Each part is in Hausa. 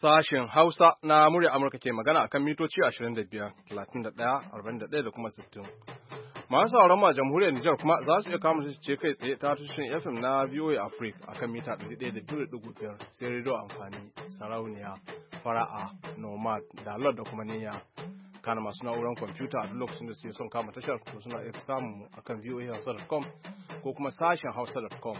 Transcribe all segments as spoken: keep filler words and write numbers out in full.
Sashen Hausa na murya Amurka ke magana akan mitoci ashirin da biyar, talatin da ɗaya, arba'in da ɗaya da kuma sittin. Masu sauran ma jamhuriyar Nijar kuma za su iya kama su ce kai tsaye ta tushen F M na V O A Africa akan mita ɗari ɗaya da biyu da ɗigo biyar sai rediyo amfani, sarauniya, fara'a, nomad, dalot da kuma niyya. Kana masu na'urar kwamfuta a duk lokacin da suke son kama tashar to suna iya samun mu akan v o a hausa dot com ko kuma sashen hausa dot com.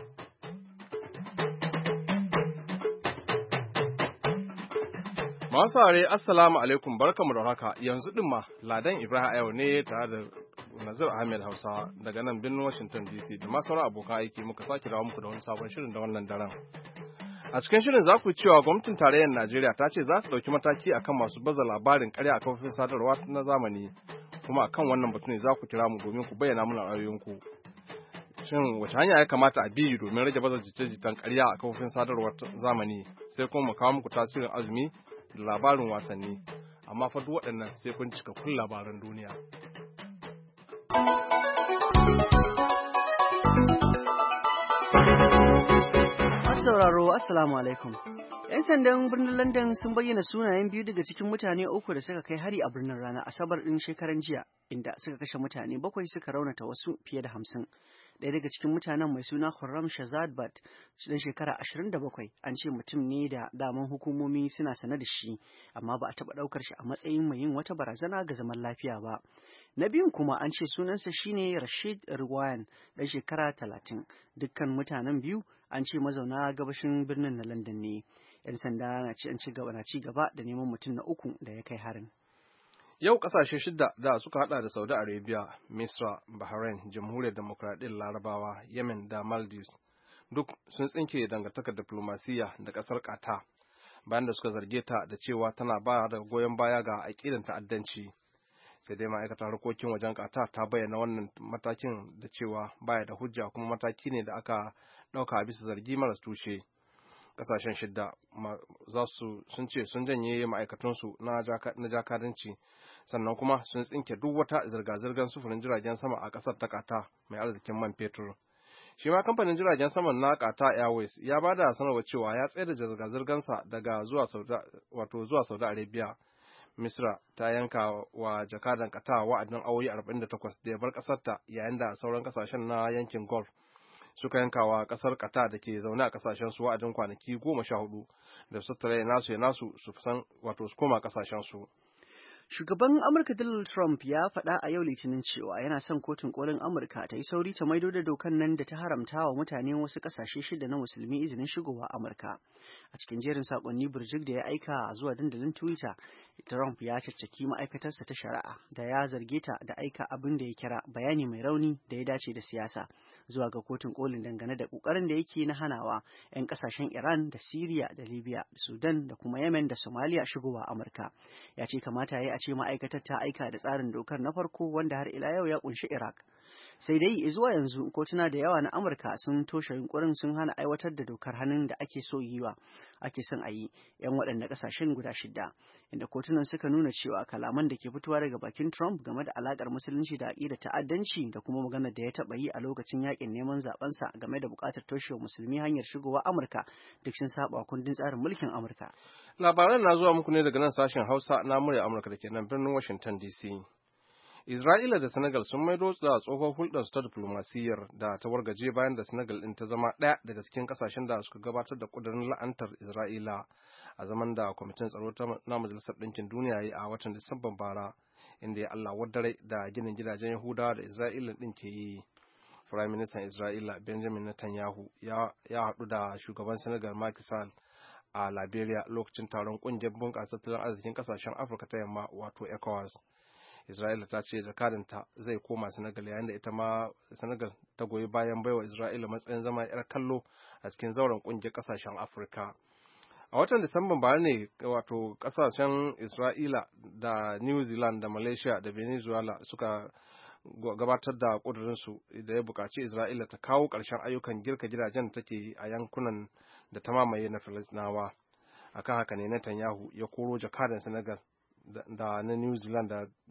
Masu saurare assalamu alaikum barkamu da haka yanzu din ma Ladan Ibrahim Ayo ne tare da Nazir Ahmed Hausawa daga nan birnin Washington D C da ma sauran abokan aiki muka sake dawo muku da wani sabon shirin da wannan daren. A cikin shirin za ku cewa gwamnatin tarayyar Najeriya ta ce za ta ɗauki mataki akan masu baza labarin ƙarya a kafofin sadarwa na zamani kuma akan wannan batu ne za ku kira mu domin ku bayyana mana ra'ayoyinku. Shin wace hanya ya kamata a bi domin rage baza jita-jitan ƙarya a kafofin sadarwar zamani sai kuma mu kawo muku tasirin azumi da labarin wasanni amma fa duk waɗannan sai kun cika kun labaran duniya. Sauraro assalamu alaikum. 'Yan sandan birnin London sun bayyana sunayen biyu daga cikin mutane uku da suka kai hari a birnin ranar Asabar ɗin shekaran jiya, inda suka kashe mutane bakwai suka raunata wasu fiye da hamsin. Ɗaya daga cikin mutanen mai suna Khurram Shazad Bat, ɗan shekara ashirin da bakwai, an ce mutum ne da daman hukumomi suna sane da shi, amma ba a taɓa ɗaukar shi a matsayin mai yin wata barazana ga zaman lafiya ba. Na biyun kuma an ce sunansa shine Rashid Irwan, ɗan shekara talatin. Dukkan mutanen biyu an ce mazauna gabashin birnin na London ne. 'Yan sanda na ci ci gaba na ci gaba da neman mutum na uku da ya kai harin. Yau kasashe shida da suka hada da Saudi Arabia, Misra, Bahrain, Jamhuriyar Demokradiyyar Larabawa, Yemen da Maldives duk sun tsinke dangantakar diplomasiyya da kasar Qatar bayan da suka zarge ta da cewa tana ba da goyon baya ga aƙidan ta'addanci. Sai dai ma'aikatar harkokin wajen Qatar ta bayyana wannan matakin da cewa baya da hujja kuma mataki ne da aka ɗauka bisa zargi maras tushe. Kasashen shidda za su sun ce sun janye ma'aikatunsu na jakadanci sannan kuma sun tsinke duk wata zirga-zirgar sufurin jiragen sama a ƙasar ta Qatar mai arzikin man fetur. Shi ma kamfanin jiragen saman na Qatar Airways ya ba da sanarwa cewa ya tsaye da zirga-zirgarsa daga zuwa Saudi wato zuwa Saudi Arabia. Misra ta yanka wa jakadan Qatar wa'adin awoyi arba'in da takwas da ya bar ƙasarta yayin da sauran ƙasashen na yankin Gulf suka yanka wa ƙasar Qatar da ke zaune a ƙasashen su wa'adin kwanaki goma sha hudu da su tattare nasu ya nasu su san wato su koma ƙasashen su. Shugaban Amurka Donald Trump ya faɗa a yau Litinin cewa yana son kotun kolin Amurka ta yi sauri ta maido da dokan nan da ta haramta wa mutane wasu ƙasashe shida na musulmi izinin shigowa Amurka. A cikin jerin saƙonni birjik da ya aika zuwa dandalin Twitter, Trump ya caccaki ma'aikatarsa ta shari'a da ya zarge ta da aika abin da ya kira bayani mai rauni da ya dace da siyasa zuwa ga kotun kolin dangane da ƙoƙarin da yake na hanawa 'yan ƙasashen Iran da Siriya da Libya, Sudan da kuma Yemen da Somalia shigowa Amurka. Ya ce kamata ya yi a ce ma'aikatar ta aika da tsarin dokar na farko wanda har ila yau ya kunshi Iraq. Sai dai zuwa yanzu kotuna da yawa na Amurka sun toshe yunkurin sun hana aiwatar da dokar hannun da ake so yi wa ake son a yi 'yan waɗanda ƙasashen guda shida, inda kotunan suka nuna cewa kalaman da ke fitowa daga bakin Trump game da alaƙar musulunci da aƙidar ta'addanci da kuma maganar da ya taɓa yi a lokacin yaƙin neman zaɓensa game da buƙatar toshewa musulmi hanyar shigowa Amurka duk sun saba kundin tsarin mulkin Amurka. Labaran na zuwa muku ne daga nan sashen Hausa na murya Amurka da ke nan birnin Washington D C. Isra'ila da Senegal sun maido da tsohon hulɗar ta diplomasiyyar da ta wargaje bayan da Senegal ɗin ta zama ɗaya daga cikin ƙasashen da suka gabatar da ƙudurin la'antar Isra'ila a zaman da kwamitin tsaro na Majalisar Ɗinkin Duniya yi a watan Disamban bara, inda ya Allah wadare da ginin gidajen Yahudawa da Isra'ila ɗin ke yi. Firayim Ministan Isra'ila Benjamin Netanyahu ya haɗu da shugaban Senegal Macky Sall a Liberia lokacin taron ƙungiyar bunƙasa tattalin arzikin ƙasashen Afirka ta Yamma wato ECOWAS. Isra'ila ta ce jakadanta zai koma Senegal yayin da ita ma Senegal ta goyi bayan baiwa Isra'ila matsayin zama 'yar kallo a cikin zauren ƙungiyar ƙasashen Afirka. A watan Disamban bara ne wato ƙasashen Isra'ila da New Zealand da Malaysia da Venezuela suka gabatar da ƙudurinsu da ya buƙaci Isra'ila ta kawo ƙarshen ayyukan girka gidajen da take a yankunan da ta mamaye na Falasɗinawa. Akan haka ne Netanyahu ya koro jakadan Senegal da na New Zealand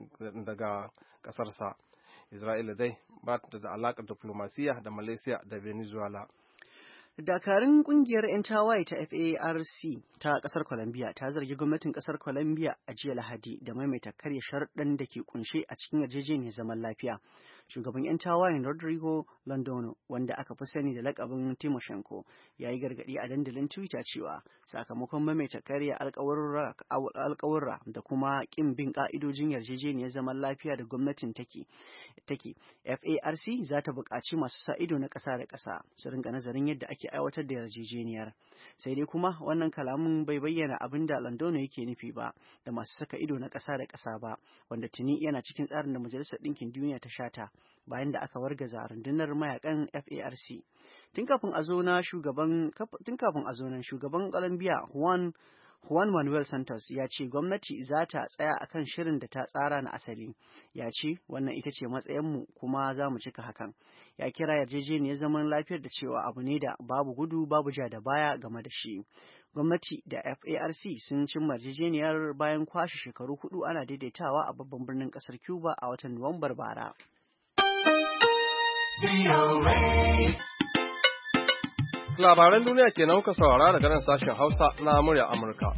daga ƙasarsa. Isra'ila dai ba ta da alaƙar diplomasiya da Malaysia da Venezuela. Dakarun kungiyar 'yan tawaye ta F A R C ta kasar Colombia ta zargi gwamnatin kasar Colombia a jiya Lahadi da maimaita karya sharuɗan da ke kunshe a cikin yarjejeniyar zaman lafiya. Shugaban 'yan tawayen Rodrigo Londono, wanda aka fi sani da lakabin Timoshenko, ya yi gargaɗi a dandalin Twitter cewa sakamakon maimaita karya alkawurra da kuma ƙin bin ƙa'idojin yarjejeniyar zaman lafiya da gwamnatin take, take F A R C za ta buƙaci masu sa ido na ƙasa da ƙasa su rinka nazarin yadda ake aiwatar da yarjejeniyar. Sai dai kuma wannan kalamin bai bayyana abin da Londono yake nufi ba da masu saka ido na ƙasa da ƙasa ba, wanda tuni yana cikin tsarin da Majalisar Ɗinkin Duniya ta shata bayan da aka wargaza rundunar mayakan F A R C. Tun kafin a zo na shugaban tun kafin a zo nan shugaban Colombia Juan Juan Manuel Santos ya ce gwamnati za ta tsaya akan shirin da ta tsara na asali. Ya ce wannan ita ce matsayinmu kuma za mu cika hakan. Ya kira yarjejeniyar zaman lafiyar da cewa abu ne da babu gudu babu ja da baya game da shi. Gwamnati da F A R C sun cimma yarjejeniyar bayan kwashe shekaru hudu ana daidaitawa a babban birnin kasar Cuba a watan Nuwambar bara. Labaran duniya kenan kuka saurara daga nan sashen Hausa na murya Amurka.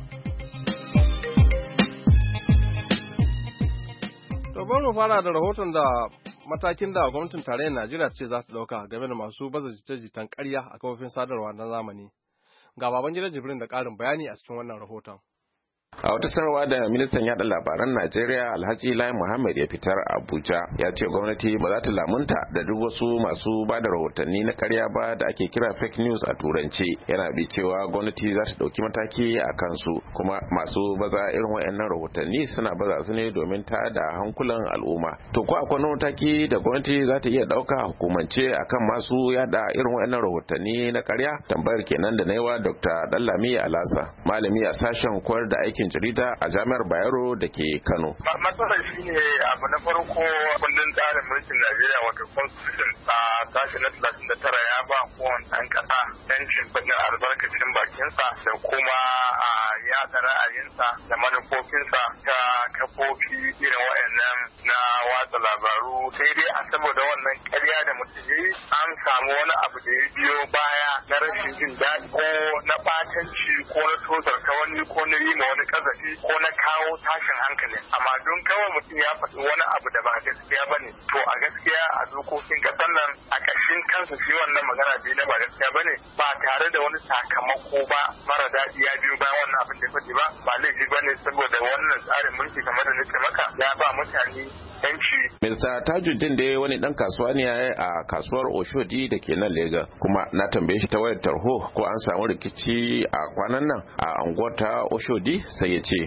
To bari mu fara da rahoton da matakin da gwamnatin tarayyar Najeriya ce za ta dauka game da masu baza jita-jitan ƙarya a kafofin sadarwa na zamani. Ga baban gidan Jibrin da ƙarin bayani a cikin wannan rahoton. A wata sanarwa da ministan yada labaran Najeriya Alhaji Lai Muhammad ya fitar a Abuja ya ce gwamnati ba za ta lamunta da duk wasu masu ba da rahotanni na karya ba da ake kira fake news a turanci. Yana bi cewa gwamnati za ta dauki mataki a kansu, kuma masu baza irin wayannan rahotanni suna baza su ne domin ta da hankulan al'umma. To ko akwai mataki da gwamnati za ta iya dauka hukumance akan masu yada irin wayannan rahotanni na karya? Tambayar kenan da na yi wa Doctor Dallami Alasa, malami a sashen koyar da aikin jarida a jami'ar Bayero da ke Kano. Matsalar shi ne abu na farko, kundin tsarin mulkin Najeriya wato constitution a sashi na talatin da tara ya ba kowane ɗan ƙasa yancin faɗin albarkacin bakinsa da kuma a yaɗa ra'ayinsa da manufofinsa ta kafofi irin waɗannan na watsa labaru. Sai dai a saboda wannan ƙarya da mutum ya yi an samu wani abu da ya biyo baya na rashin jin daɗi ko na ɓatanci ko na tozarta wani ko na yi ma wani kazafi ko na kawo tashin hankali. Amma don kawai mutum ya faɗi wani abu da ba gaskiya ba ne, to a gaskiya a dokokin ƙasar nan a ƙarshen kansu shi wannan magana da na ba gaskiya ba ne, ba tare da wani sakamako ba mara daɗi ya biyo bayan wannan abin da ya faɗi ba, ba laifi ba ne, saboda wannan tsarin mulki kamar da nake maka ya ba mutane yanci. Mister Tajuddin da wani dan kasuwa ne a kasuwar Oshodi da ke nan Lagos, kuma na tambaye shi ta wayar tarho ko an samu rikici a kwanan nan a unguwar ta Oshodi, sai ya ce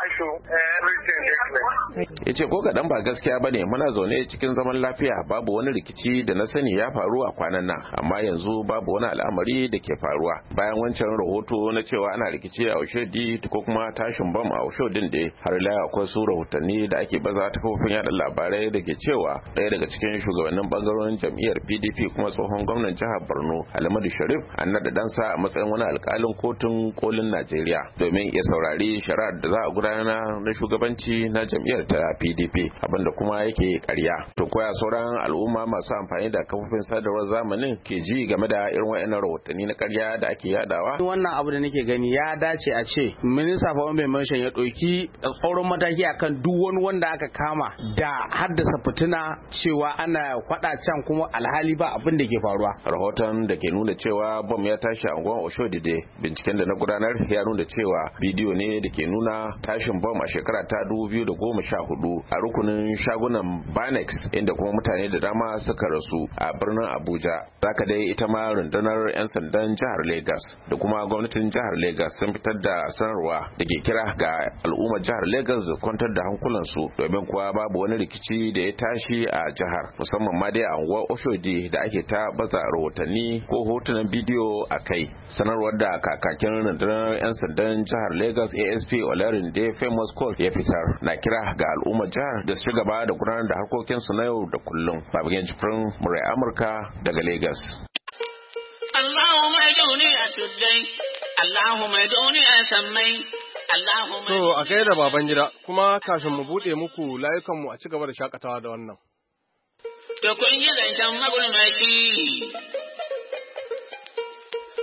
ya ce ko kaɗan ba gaskiya ba ne, muna zaune cikin zaman lafiya, babu wani rikici da na sani ya faru a kwanan nan, amma yanzu babu wani al'amari da ke faruwa. Bayan wancan rahoto na cewa ana rikici a Oshodi ko kuma tashin bam a Oshodin da har ila akwai su rahotanni da ake baza ta kafofin yada labarai da ke cewa ɗaya daga cikin shugabannin bangarorin jam'iyyar P D P kuma tsohon gwamnan jihar Borno Alimadu Sharif an naɗa ɗansa a matsayin wani alƙalin kotun kolin Najeriya domin ya saurari shari'ar da za a gudanar na shugabanci na jam'iyyar ta P D P, abinda kuma yake ƙarya. To koya sauran al'umma masu amfani da kafofin sadarwar zamanin ke ji game da irin wayannan rahotanni na ƙarya da ake yadawa? Wannan abu da nake gani ya dace a ce minista for information ya ɗauki tsauran mataki akan duk wani wanda aka kama da haddasa fitina cewa ana kwada can kuma alhali ba abin da ke faruwa. Rahoton da ke nuna cewa bom ya tashi a unguwar Oshodide, binciken da na gudanar ya nuna cewa bidiyo ne da ke nuna tashin bom a shekara ta dubu biyu da goma sha hudu a rukunin shagunan Banex, inda kuma mutane da dama suka rasu a birnin Abuja. Zaka dai ita ma rundunar 'yan sandan jihar Lagos da kuma gwamnatin jihar Lagos sun fitar da sanarwa da ke kira ga al'ummar jihar Lagos da kwantar da hankulansu, domin kuwa babu wani rikici da ya tashi a jihar, musamman ma dai a unguwar Oshodi da ake ta baza rahotanni ko hotunan bidiyo a kai. Sanarwar da kakakin rundunar 'yan sandan jihar Lagos A S P Olarinde Famous Court ya fitar na kira ga al'ummar jihar da su gaba da gudanar da harkokinsu na yau da kullum. Babban Jibrin Murai Amurka daga Lagos. Allahumma duni a tuddai, Allahumma duni a sammai. To a kai da baban gida, kuma kafin mu buɗe muku layukanmu a ci gaba da shakatawa da wannan. To kun yi zancen magulmaci,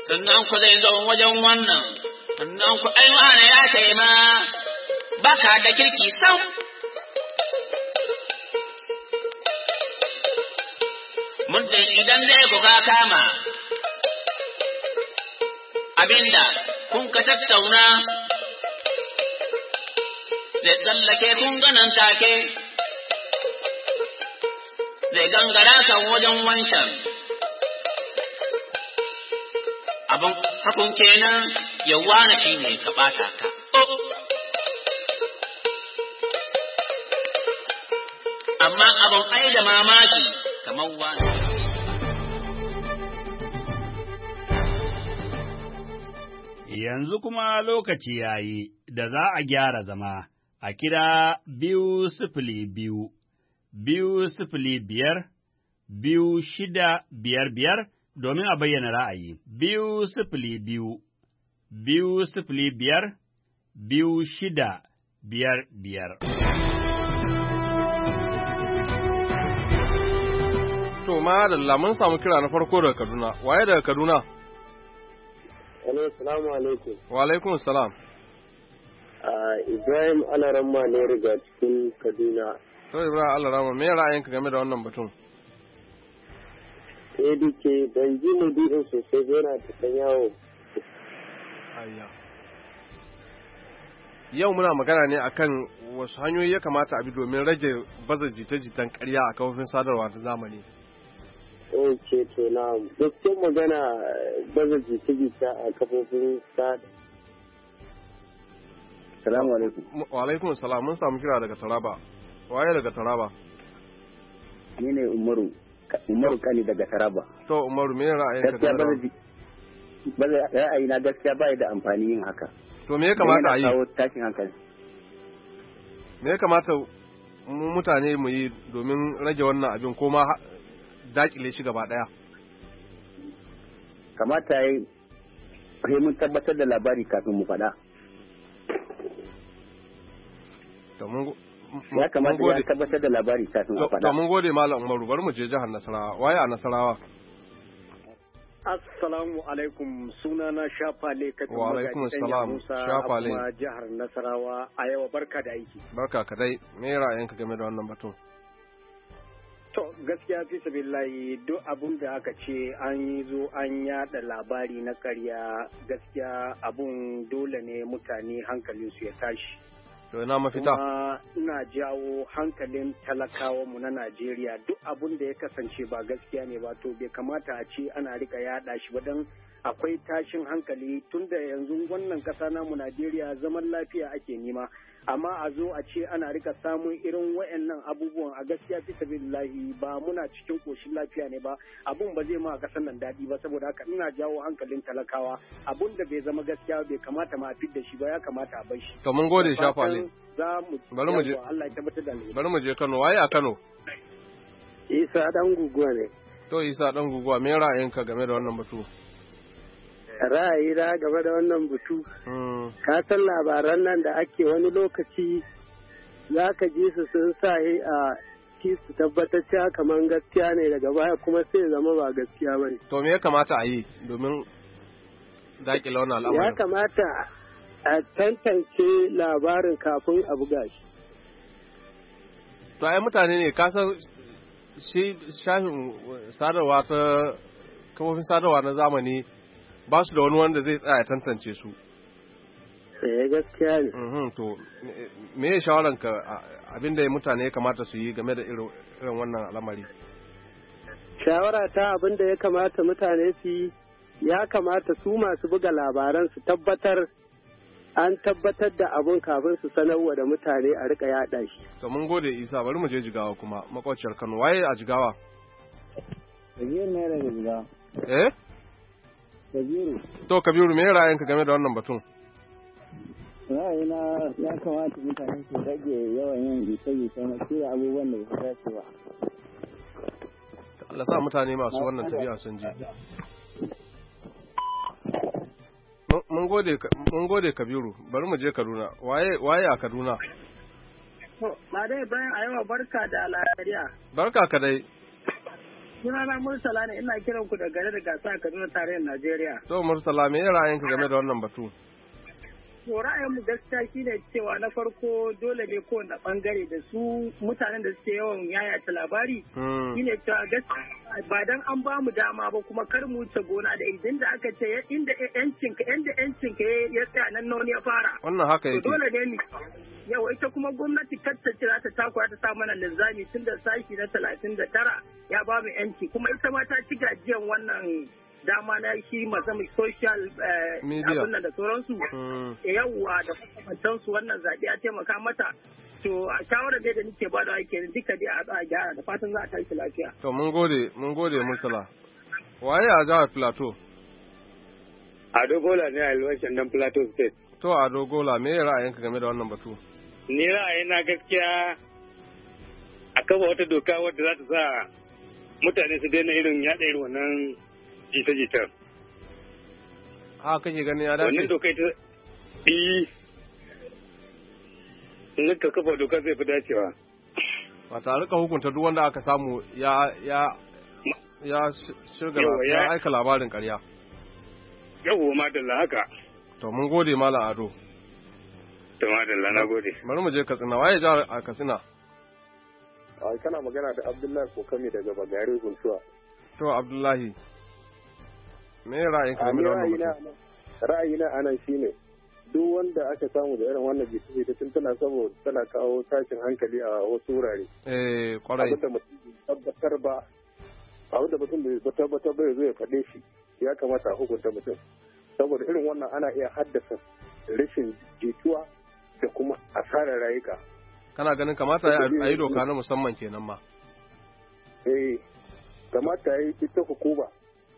sannan ku zai zo wajen wannan, sannan ku aiwana ya kai ma, baka da kirki sam. Muddin idan zai buga kama, abinda kun ka tattauna, zai tsallake kun ganan take, zai gangara kan wajen wancan. Abin hakun kenan yawa na shi ne ka ɓata ka. Amma abin ai da mamaki kamar wani. Yanzu kuma lokaci ya yi da za a gyara zama a kira biyu sifili biyu, biyu sifili biyar, biyu shida biyar biyar domin a bayyana ra'ayi. Biyu sifili biyu, biyu sifili biyar, biyu shida biyar biyar. To, ma da mun samu kira na farko daga Kaduna. Waye daga Kaduna? Hello, salamu alaikum. Wa alaikum salam. Ibrahim Alaramma ne riga cikin Kaduna. To, Ibrahim Alaramma, me ra'ayinka game da wannan batun? A D K ban ji maudu'in sosai ba, yana ta kan yawo. Ayya. Yau muna magana ne akan wasu hanyoyi ya kamata a bi domin rage baza jita-jitan ƙarya a kafofin sadarwa ta zamani. Ok, to na gaskiyar magana baza jita-jita a kafofin sadarwa. Salamu alaikum. Wa alaikum salam, mun samu kira daga Taraba. Waye daga Taraba? Ni ne Umaru. Umaru Kani daga Taraba. To Umaru, me ra'ayinka game da wannan? Gaskiya ra'ayi na gaskiya bai da amfani yin haka. To me ya kamata a yi? Kawo tashin hankali. Me ya kamata mu mutane mu yi domin rage wannan abin ko ma dakile shi gaba daya? Kamata yayi sai mun tabbatar da labari kafin mu faɗa. To mun ya kamata ya tabbatar da labari kafin a faɗa. To mun gode Malam Umaru, bari mu je jihar Nasarawa. Waye a Nasarawa? Assalamu alaikum, sunana Shafale Katin Wa alaikum assalam, Shafale. Kuma jihar Nasarawa. A yau barka da aiki. Barka ka dai. Me ra'ayinka game da wannan batun? To gaskiya fi sabillahi duk abun da aka ce an yi zo an yada labari na ƙarya, gaskiya abun dole ne mutane hankalinsu ya tashi. To ina mafita? Kuma ina jawo hankalin talakawanmu na Najeriya duk abun da ya kasance ba gaskiya ne ba, to bai kamata a ce ana rika yada shi ba, don akwai tashin hankali tunda yanzu wannan ƙasa namu Najeriya zaman lafiya ake nema, amma a zo a ce ana rika samun irin wayannan abubuwan, a gaskiya fi sabilillahi ba muna cikin koshin lafiya ne ba, abun ba zai ma ƙasar nan daɗi ba. Saboda haka ina jawo hankalin talakawa, abun da bai zama gaskiya bai kamata ma a fidda shi ba, ya kamata a bar shi. To mun gode Shafale. Bari mu je. Allah ya tabbatar da ni. Bari mu je Kano. Waye a Kano? Isa dan guguwa ne. To Isa dan guguwa, me ra'ayinka game da wannan batu? Ra'ayi na game da wannan batu. Ka san labaran nan da ake wani lokaci za ka ji su sun sa a ki su tabbatar cewa kamar gaskiya ne, daga baya kuma sai zama ba gaskiya ba ne. To me ya kamata a yi domin daƙile wannan al'amarin? Ya kamata a tantance labarin kafin a buga shi. To ai mutane ne ka san shi shafin sadarwa ta kafofin sadarwa na zamani ba su da wani wanda zai tsaya tantance su. Eh gaskiya ne. Mhm, to me ya shawaranka abinda mutane ya kamata su yi game da irin wannan al'amari? Shawara ta abinda ya kamata mutane su yi, ya kamata su masu buga labaran su tabbatar an tabbatar da abun kafin su sanarwa da mutane a rika yada shi. To mun gode Isa, bari mu je Jigawa kuma, makwaciyar Kano. Waye a Jigawa? Kabiru ne daga Jigawa. Eh? Kabiru. To Kabiru, me ra'ayinka game da wannan batun? Ra'ayina ya kamata mutane su rage yawan yin jita-jita na tura abubuwan da ba su dace ba. Allah sa mutane masu wannan tafiya sun ji. Mun gode mun gode Kabiru, bari mu je Kaduna. Waye waye a Kaduna? To, ba dai bayan a yawa barka da lafiya. Barka ka dai. Sunana Murtala ne, ina kiran ku da gare da gasa a Kaduna tarayyar Najeriya. To Murtala, me ra'ayinka game da wannan batu? To ra'ayinmu gaskiya shine cewa na farko dole ne kowane bangare da su mutanen da suke yawan yayata labari shine cewa gaskiya ba dan an ba mu dama ba kuma kar mu wuce gona da idan da aka ce inda yancin ka inda yancin ka ya tsaya nan nawa ya fara. Wannan haka yake. Dole ne ni yau ita kuma gwamnati kacce za ta takura ta sa mana linzami tun da sashi na talatin da tara ya ba mu yanci kuma ita ma ta ci gajiyan wannan dama na shi mazami social abin da sauransu yawwa da makamantansu wannan zaɓe ya taimaka mata to a shawarar da nake ba da ake duka dai a gyara da fatan za a tashi lafiya. To mun gode mun gode Murtala. Waye a jihar Plateau? Ado Gola ne a Ilwashin dan Plateau State. To Ado Gola me ra'ayinka game da wannan batu? Ni ra'ayina gaskiya a kafa wata doka wadda za ta sa mutane su daina irin yaɗa irin wannan jita-jitar. Ha kake gani ya dace? Wannan doka ita yi in ka kafa doka zai fi dacewa. Ba ta rika hukunta duk wanda aka samu ya ya ya shirga ya aika labarin ƙarya. Yawwa madalla haka. To mun gode Malam Ado. To madalla na gode. Bari mu je Katsina. Waye jihar a Katsina? Ai kana magana da Abdullahi Kokami daga Bagare Guntuwa. To Abdullahi. Me ra'ayinka game da wannan mutum? Ra'ayina anan shine duk wanda aka samu da irin wannan jiki ta tun tana saboda tana kawo tashin hankali a wasu wurare. Eh kwarai. Abinda mutum tabbatar ba abinda mutum bai tabbatar ba zai faɗe shi ya kamata a hukunta mutum. Saboda irin wannan ana iya haddasa rashin jituwa da kuma asarar rayuka. Kana ganin kamata a yi doka na musamman kenan ma? Eh kamata ya yi ita hukuma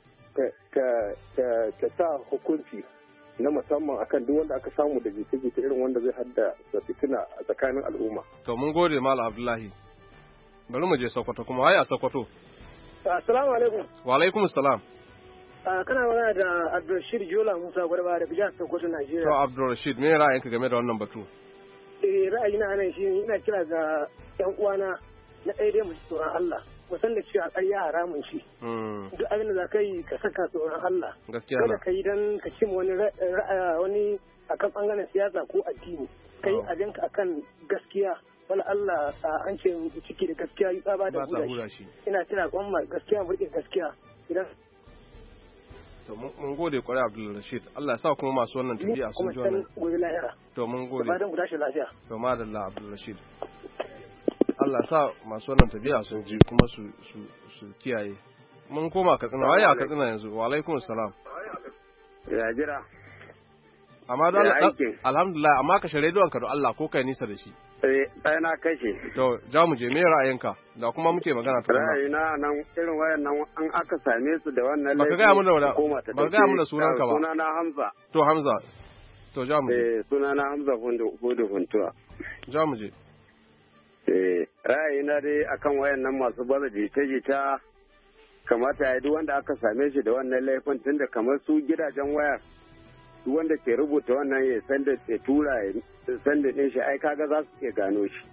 ta sa hukunci na musamman akan duk wanda aka samu da jita-jita irin wanda zai haddasa fitina a tsakanin al'umma. To mun gode Malam Abdullahi. Bari mu je Sokoto kuma waye a Sokoto? Assalamu alaikum. Wa alaikum assalam. Kana magana da Abdulrashid Jola Musa Gwarba da Bijan Sokoto Najeriya. To Abdulrashid me ra'ayinka game da wannan batu? Eh ra'ayina anan shi ina kira ga ƴan uwana na ɗaya dai mu tsoron Allah. Musan da cewa ƙarya haramun shi. Duk abin da za ka yi ka saka tsoron Allah. Gaskiya na. Kada ka yi don ka cimma wani wani akan ɓangaren siyasa ko addini. Ka yi abinka akan gaskiya. Wala Allah an ce ciki da gaskiya yi tsaba da hura shi. Ina kira kwamma gaskiya mu riƙe gaskiya. Idan to mun gode kwarai Abdul Rashid. Allah ya sa kuma masu wannan tafiya sun ji wannan. To mun gode. Ba dan ku tashi lafiya. To madalla Abdul Rashid. Allah sa masu wannan tafiya sun ji kuma su su su kiyaye. Mun koma Katsina, waye a Katsina yanzu? Wa alaikum salam. Ya jira. Amma da alhamdulillah, amma ka share don ka da Allah ko kai nisa da shi. Eh, sai na kashe. To, ja mu je me ra'ayinka? Da kuma muke magana ta. Ra'ayina nan irin wayan nan an aka same su da wannan laifi. Baka ga mun da Baka ga mun da sunan ka ba. Sunana Hamza. To Hamza. To ja mu je. Eh, sunana Hamza Fundu Fundu Funtuwa. Ja mu je. Eh, ra'ayina dai akan wayan nan masu baza jita-jita kamata ya duk wanda aka same shi da wannan laifin tunda kamar su gidajen waya duk wanda ke rubuta wannan ya san da ya tura ya san da ɗin shi ai kaga za su iya gano shi.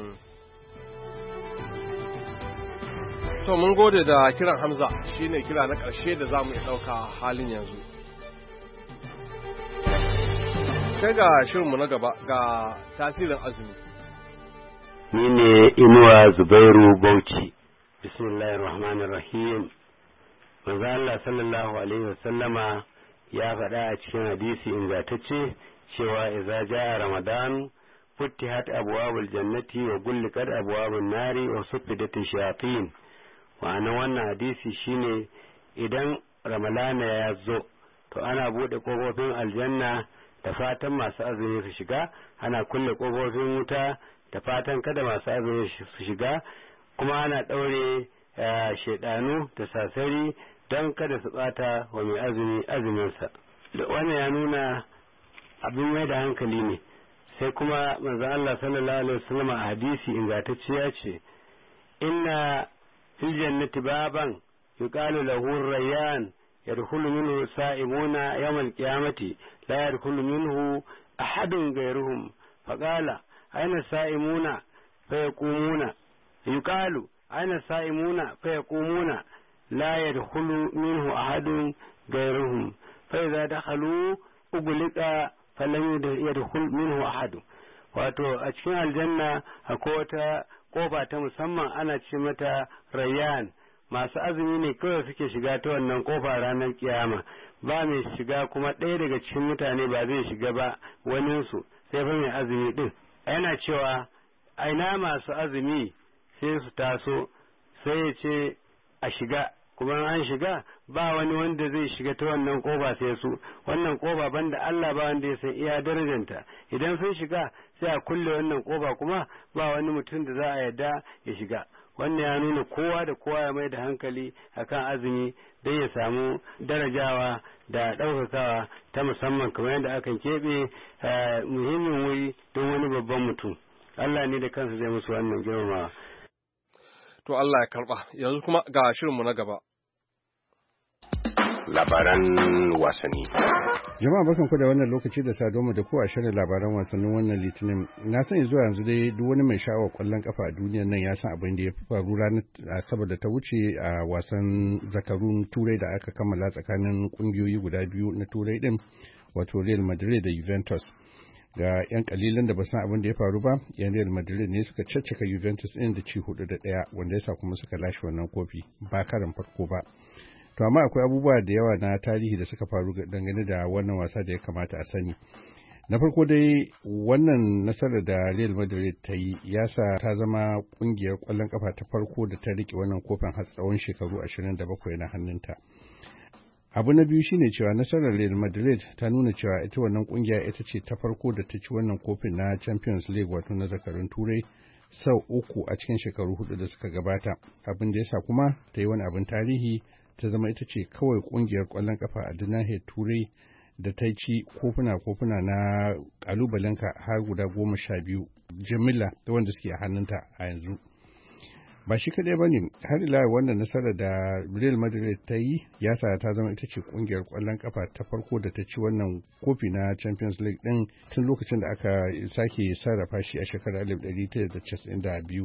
To mun gode da kiran Hamza shine kira na ƙarshe da za mu iya ɗauka halin yanzu. Kai ga shirinmu na gaba ga tasirin azumi. Ni ne Inuwa Zubairu Bauchi. Bismillahir Rahmanir Rahim. Manzo Allah sallallahu alaihi wasallama ya faɗa a cikin hadisi ingantacce cewa idza jaa Ramadan futihat abwabul jannati wa gulliqat abwabun nari wa suffidat shayatin. Wannan wannan hadisi shine idan Ramadana ya zo to ana bude kofofin aljanna da fatan masu azumi su shiga, ana kulle kofofin wuta da fatan kada masu azumi su shiga, kuma ana daure shedanu da sasari don kada su bata wa mai azumi azuminsa. Da wannan ya nuna abin mai da hankali ne. Sai kuma manzo Allah sallallahu alaihi wasallam a hadisi ingantacce ya ce inna fil jannati baban yuqalu lahu rayyan yadkhulu minhu sa'imuna yawm al-qiyamati la yadkhulu minhu ahadun ghayruhum faqala ayna sa'imuna fayaqumuna yuqalu ayna sa'imuna fayaqumuna la yadkhulu minhu ahadun ghayruhum fa idza dakhalu ughliqa falan yadkhul minhu ahadun. Wato a cikin aljanna akwai wata kofa ta musamman ana ce mata rayyan, masu azumi ne kawai suke shiga ta wannan kofa ranar kiyama, ba mai shiga kuma ɗaya daga cikin mutane ba zai shiga ba waninsu sai fa mai azumi din. Yana cewa aina masu azumi, sai su taso sai ya ce a shiga, kuma an shiga ba wani wanda zai shiga ta wannan koba sai su. Wannan koba banda Allah ba wanda ya san iya darajanta. Idan sun shiga sai a kulle wannan koba, kuma ba wani mutum da za a yarda ya shiga. Wannan ya nuna kowa da kowa ya mai da hankali akan azumi don ya samu darajawa da ɗaukakawa ta musamman, kamar yadda akan keɓe muhimmin wuri don wani babban mutum. Allah ne da kansa zai musu wannan girmamawa. To Allah ya karba. Yanzu kuma ga shirinmu na gaba. Labaran wasanni. Jama'a barkanku da wannan lokaci da saduwa da ku a shirin labaran wasannin wannan litinin. Na sani zuwa yanzu dai duk wani mai sha'awar kwallon kafa a duniyar nan ya san abin da ya faru ranar Asabar da ta wuce a wasan zakarun Turai da aka kammala tsakanin kungiyoyi guda biyu na Turai din, wato Real Madrid da Juventus. Ga 'yan kalilan da ba san abin da ya faru ba, 'yan Real Madrid ne suka caccaka Juventus ɗin da ci hudu da ɗaya, wanda ya sa kuma suka lashe wannan kofi ba karin farko ba. To amma akwai abubuwa da yawa na tarihi da suka faru dangane da wannan wasa da ya kamata a sani. Na farko dai wannan nasarar da Real Madrid ta yi ya sa ta zama kungiyar kwallon kafa ta farko da ta rike wannan kofin har tsawon shekaru ashirin da bakwai na hannunta. Abu na biyu shine cewa nasarar Real Madrid ta nuna cewa ita wannan kungiya ita ce ta farko da ta ci wannan kofin na Champions League, wato na zakarun Turai, sau uku a cikin shekaru hudu da suka gabata. Abin da ya sa kuma ta yi wani abin tarihi, ta zama ita ce kawai kungiyar kwallon kafa a nahiyar Turai da ta ci kofuna-kofuna na kalubalenka har guda goma sha biyu jimilla da wanda suke a hannunta a yanzu. Ba shi kadai ba ne, har ila wannan nasarar da Real Madrid ta yi ya sa ta zama ita ce kungiyar kwallon kafa ta farko da ta ci wannan kofi na Champions League din tun lokacin da aka sake sarrafa shi a shekarar alif ɗari tara da casa'in da biyu.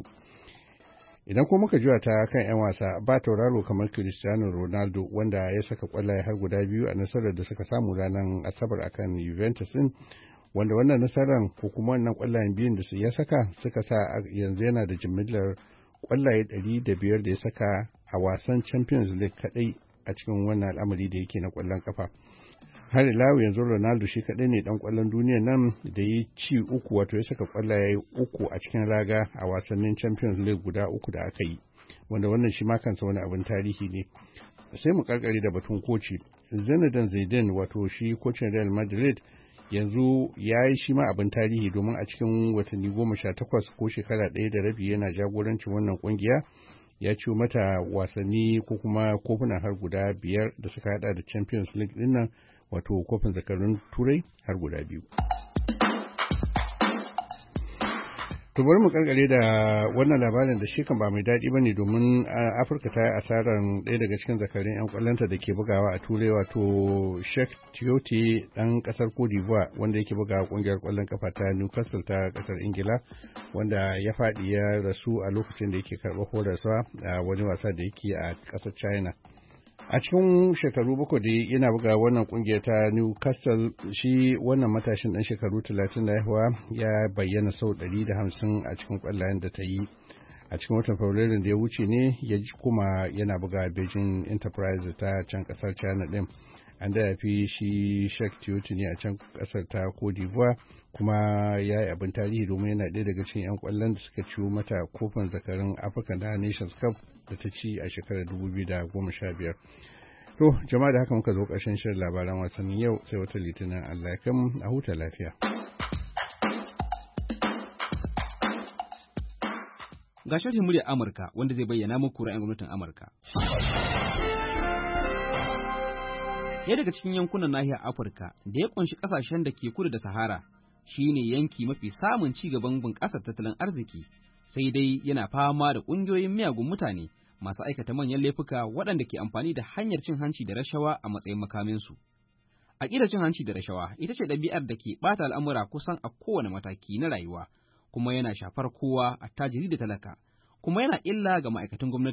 Idan kuma muka juya ta kan 'yan wasa, ba tauraro kamar Cristiano Ronaldo wanda ya saka kwallaye har guda biyu a nasarar da suka samu ranar Asabar akan Juventus din, wanda wannan nasarar ko kuma wannan kwallayen biyun da su ya saka suka sa yanzu yana da jimillar kwallaye ɗari da biyar da ya saka a wasan Champions League kadai a cikin wannan al'amari da yake na kwallon kafa. Har ila yanzu Ronaldo shi kadai ne dan kwallon duniya nan da ya ci uku, wato ya saka kwallaye uku a cikin raga a wasannin Champions League guda uku da aka yi, wanda wannan shi ma kansa wani abin tarihi ne. Sai mu karkare da batun koci. Zinedine Zidane, wato shi kocin Real Madrid, yanzu ya yi shi ma abin tarihi, domin a cikin watanni goma sha takwas ko shekara ɗaya da rabi yana jagorancin wannan kungiya, ya ciwo mata wasanni ko kuma kofuna har guda biyar da suka hada da Champions League din nan, wato kofin zakarun Turai har guda biyu. To bari mu karkare da wannan labarin da shi kan ba mai daɗi bane, domin Afirka ta yi asarar ɗaya daga cikin zakarin 'yan kwallonta da ke bugawa a Turai, wato Sheikh Tiote ɗan ƙasar Cote d'Ivoire wanda yake bugawa ƙungiyar ƙwallon kafa ta Newcastle ta ƙasar Ingila, wanda ya faɗi ya rasu a lokacin da yake karɓar horaswa a wani wasa da yake a ƙasar China. A cikin shekaru bakwai da yana buga wannan kungiyar ta Newcastle, shi wannan matashin dan shekaru talatin da haihuwa ya bayyana sau ɗari da hamsin a cikin kwallayen da ta yi. A cikin watan Fabrairun da ya wuce ne ya kuma yana buga Beijing Enterprise ta can kasar China din. An da ya fi shi Sheikh Tiote ne a can kasar ta Cote d'Ivoire, kuma ya yi abin tarihi domin yana ɗaya daga cikin 'yan kwallon da suka ciwo mata kofin zakarin Africa na Nations Cup da ta ci a shekarar dubu biyu da goma sha biyar. To jama'a, da haka muka zo ƙarshen shirin labaran wasannin yau, sai wata litinin Allah ya kai mu, a huta lafiya. Ga shashin muryar Amurka wanda zai bayyana muku ra'ayin gwamnatin Amurka. Ɗaya daga cikin yankunan nahiyar Afirka da ya kunshi ƙasashen da ke kudu da Sahara shine yanki mafi samun ci gaban bunƙasar tattalin arziki, sai dai yana fama da ƙungiyoyin miyagun mutane masu aikata manyan laifuka waɗanda ke amfani da hanyar cin hanci da rashawa a matsayin makaminsu. Aƙidar cin hanci da rashawa ita ce ɗabi'ar da ke ɓata al'amura kusan a kowane mataki na rayuwa, kuma yana shafar kowa, attajiri da talaka, kuma yana illa ga ma'aikatan gwamnati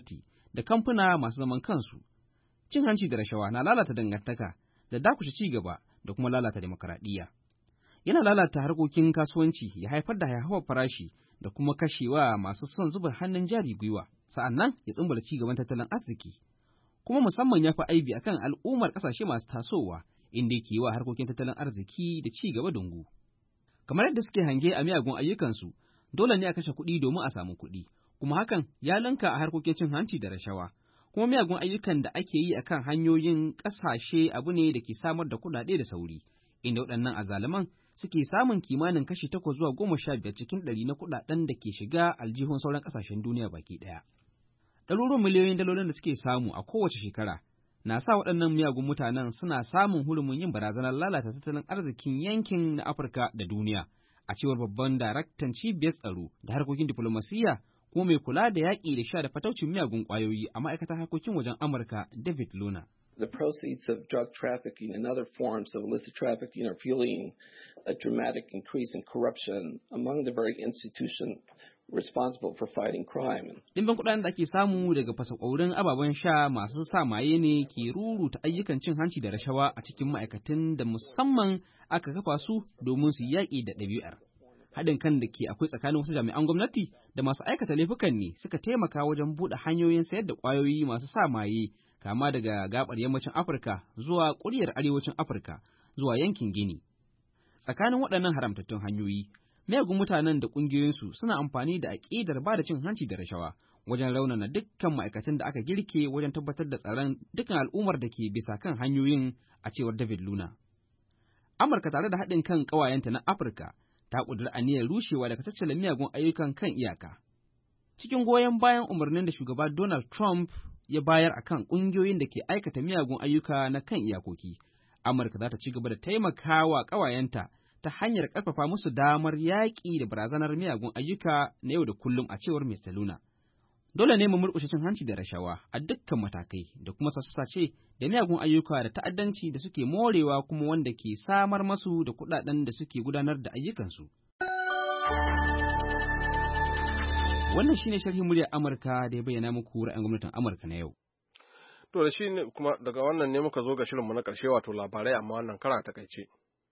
da kamfuna masu zaman kansu. Cin hanci da rashawa na lalata dangantaka da dakushe ci gaba da kuma lalata demokaradiyya. Yana lalata harkokin kasuwanci, ya haifar da hauhawar farashi da kuma kashewa masu son zuba hannun jari gwiwa, sa'annan ya tsumbula ci gaban tattalin arziki. Kuma musamman ya fi aibi akan al'ummar ƙasashe masu tasowa, inda yake wa harkokin tattalin arziki da ci gaba dungu. Kamar yadda suke hange a miyagun ayyukansu, dole ne a kashe kuɗi domin a samu kuɗi, kuma hakan ya lanka a harkokin cin hanci da rashawa. Kuma miyagun ayyukan da ake yi akan hanyoyin ƙasashe abu ne da ke samar da kuɗaɗe da sauri, inda waɗannan azzaluman suke samun kimanin kashi takwas zuwa goma sha biyar cikin ɗari na kuɗaɗen da ke shiga aljihun sauran ƙasashen duniya baki ɗaya. Ɗaruruwan miliyoyin dalolin da suke samu a kowace shekara na sa waɗannan miyagun mutanen suna samun hurumin yin barazanar lalata tattalin arzikin yankin na Afirka da duniya, a cewar babban daraktan cibiyar tsaro da harkokin diflomasiyya kuma mai kula da yaƙi da sha da fataucin miyagun ƙwayoyi a ma'aikatar harkokin wajen Amurka, David Luna. The proceeds of drug trafficking and other forms of illicit trafficking are fueling a dramatic increase in corruption among the very institution responsible for fighting crime. Dimbin kuɗaɗen da ake samu daga fasakwaurin ababen sha masu sa maye ne ke ruruta ayyukan cin hanci da rashawa a cikin ma'aikatan da musamman aka kafa su domin su yaƙi da ɗabi'ar. Haɗin kan da ke akwai tsakanin wasu jami'an gwamnati da masu aikata laifukan ne suka taimaka wajen buɗe hanyoyin sayar da ƙwayoyi masu sa maye kama daga gaɓar yammacin Afirka zuwa ƙuryar arewacin Afirka zuwa yankin Gini. Tsakanin waɗannan haramtattun hanyoyi, miyagun mutanen da ƙungiyoyinsu suna amfani da aƙidar ba da cin hanci da rashawa wajen raunana dukkan ma'aikatan da aka girke wajen tabbatar da tsaron dukkan al'ummar da ke bisa kan hanyoyin, a cewar David Luna. Amurka tare da haɗin kan ƙawayenta na Afirka ta ƙudiri aniyar rushewa daga tattala miyagun ayyukan kan iyaka. Cikin goyon bayan umarnin da shugaba Donald Trump ya bayar akan ƙungiyoyin da ke aikata miyagun ayyuka na kan iyakoki, Amurka za ta ci gaba da taimakawa ƙawayenta ta hanyar ƙarfafa musu damar yaƙi da barazanar miyagun ayyuka na yau da kullum, a cewar Mister Luna. Dole ne mu murƙushe cin hanci da rashawa a dukkan matakai da kuma sassace da miyagun ayyuka da ta'addanci da suke morewa kuma wanda ke samar masu da kuɗaɗen da suke gudanar da ayyukansu. Wannan shine sharhin muryar Amurka da ya bayyana muku ra'ayin gwamnatin Amurka na yau. To da shi ne kuma daga wannan ne muka zo ga shirinmu na ƙarshe, wato labarai amma wannan kara ta takaice.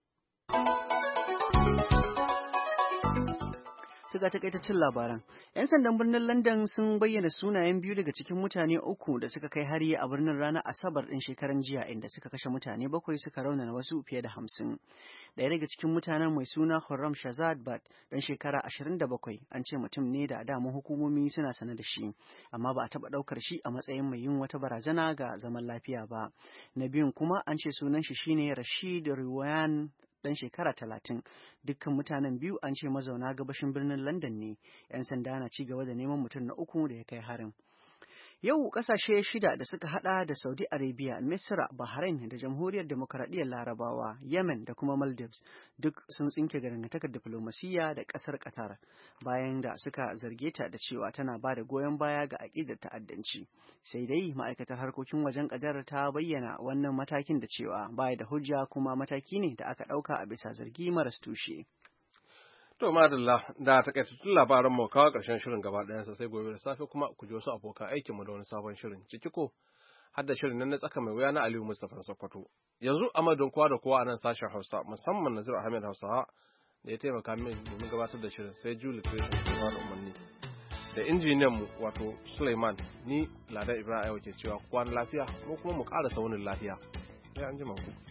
Daga takaitaccen labaran, 'yan sandan birnin London sun bayyana sunayen biyu daga cikin mutane uku da suka kai hari a birnin ranar Asabar ɗin shekaran jiya, inda suka kashe mutane bakwai suka raunana wasu fiye da hamsin. Ɗaya daga cikin mutanen mai suna Horam Shazad Bat, ɗan shekara ashirin da bakwai, an ce mutum ne da dama hukumomi suna sane da shi, amma ba a taɓa ɗaukar shi a matsayin mai yin wata barazana ga zaman lafiya ba. Na biyun kuma an ce sunan shi shine Rashid Riwayan, dan shekara talatin. Dukkan mutanen biyu an ce mazauna gabashin birnin London ne. 'Yan sanda na ci gaba da neman mutum na uku da ya kai harin. Yau kasashe shida da suka hada da Saudi Arabia, Misra, Bahrain da Jamhuriyar Demokaradiyyar Larabawa, Yemen da kuma Maldives duk sun tsinke dangantakar diflomasiyya da kasar Qatar bayan da suka zarge ta da cewa tana ba da goyon baya ga aƙidar ta'addanci. Sai dai ma'aikatar harkokin wajen Qatar ta bayyana wannan matakin da cewa baya da hujja kuma mataki ne da aka ɗauka a bisa zargi maras tushe. To madalla, da takaitattun labaran mu kawo ƙarshen shirin gaba ɗayansa, sai gobe da safe kuma ku ji wasu abokan aikin mu da wani sabon shirin, ciki ko har da shirin nan na tsaka mai wuya na Aliyu Mustapha Sokoto. Yanzu a madadin kowa da kowa a nan sashen Hausa, musamman Nazir Ahmed Hausawa da ya taimaka min domin gabatar da shirin, sai Julie Gresham da umarni da injiniyan mu wato Suleiman, ni Ladan Ibrahim ke cewa kwana lafiya, mu kuma mu ƙara saunin lafiya. Sai an ji ku.